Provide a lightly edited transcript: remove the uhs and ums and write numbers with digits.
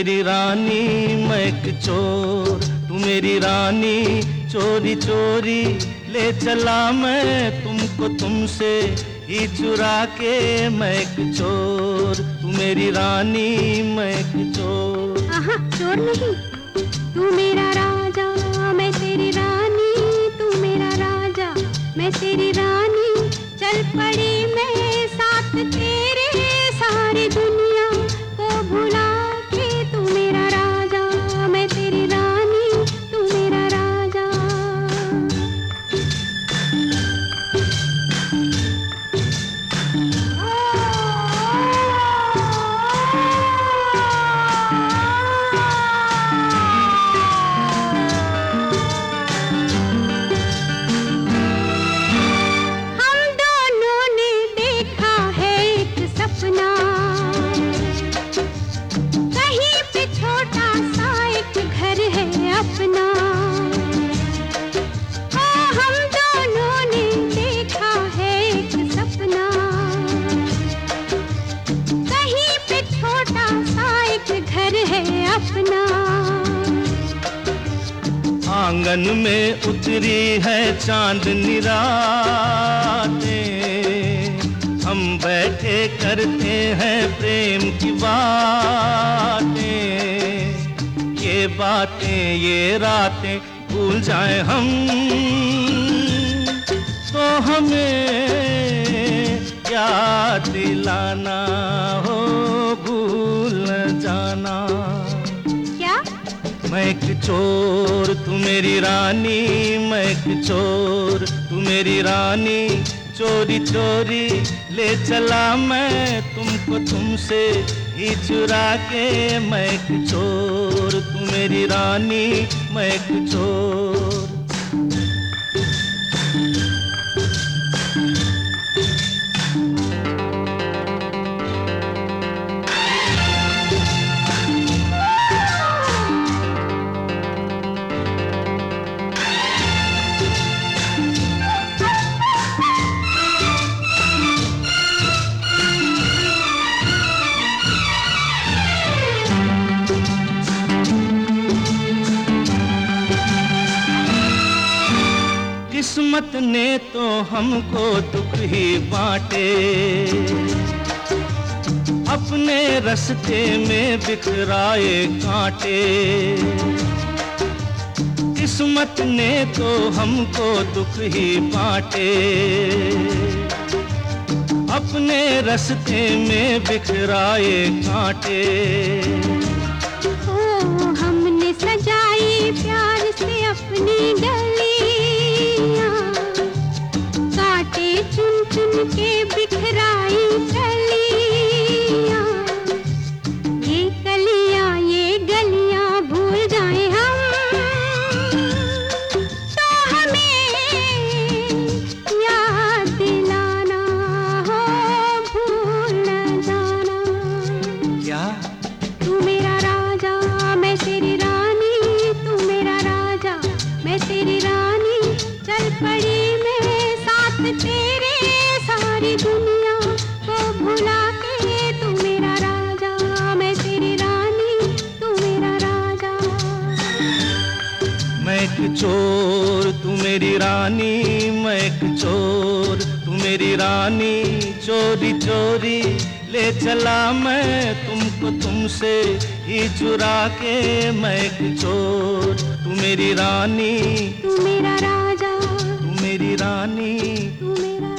मेरी रानी मैं एक चोर, तू मेरी रानी चोरी चोरी ले चला मैं तुमको तुमसे ही चुरा के। मैं एक चोर, तू मेरी रानी मैं एक चोर। आहा, चोर नहीं, तू मेरा राजा मैं तेरी रानी, तू मेरा राजा मैं तेरी रानी। चल पड़ी मैं साथ तेरे, सारी दुनिया को भुला के। तू मेरा राजा मैं तेरी रानी, तू मेरा राजा। आंगन में उतरी है चांदनी रातें, हम बैठे करते हैं प्रेम की बातें। ये बातें ये रातें भूल जाएं हम तो हमें याद दिलाना हो, भूल न जाना। मैं एक चोर, तू मेरी रानी मैं एक चोर, तू मेरी रानी चोरी चोरी ले चला मैं तुमको तुमसे ही चुरा के। मैं एक चोर, तू मेरी रानी मैं एक चोर। किस्मत ने तो हमको दुख ही बांटे, अपने रास्ते में बिखराए कांटे। किस्मत ने तो हमको दुख ही बांटे, अपने रास्ते में बिखराए कांटे। ओ हमने सजाई प्यार से अपनी गली, चुन चुन के बिखराई कलियां। ये कलियां ये गलियां भूल जाएं हम तो हमें याद दिलाना हो, भूल न जाना। क्या? तू मेरा राजा मैं तेरी रानी, तू मेरा राजा मैं तेरी रानी। चल पड़ी मैं साथ तेरे, सारी दुनिया को भुला के। तू मेरा राजा मैं तेरी रानी, तू मेरा राजा। मैं एक चोर, तू मेरी रानी मैं एक चोर, तू मेरी रानी चोरी चोरी ले चला मैं तुमको तुमसे ही चुरा के। मैं एक चोर, तू मेरी रानी, तू मेरा राजा, तू मेरी रानी, तू मेरा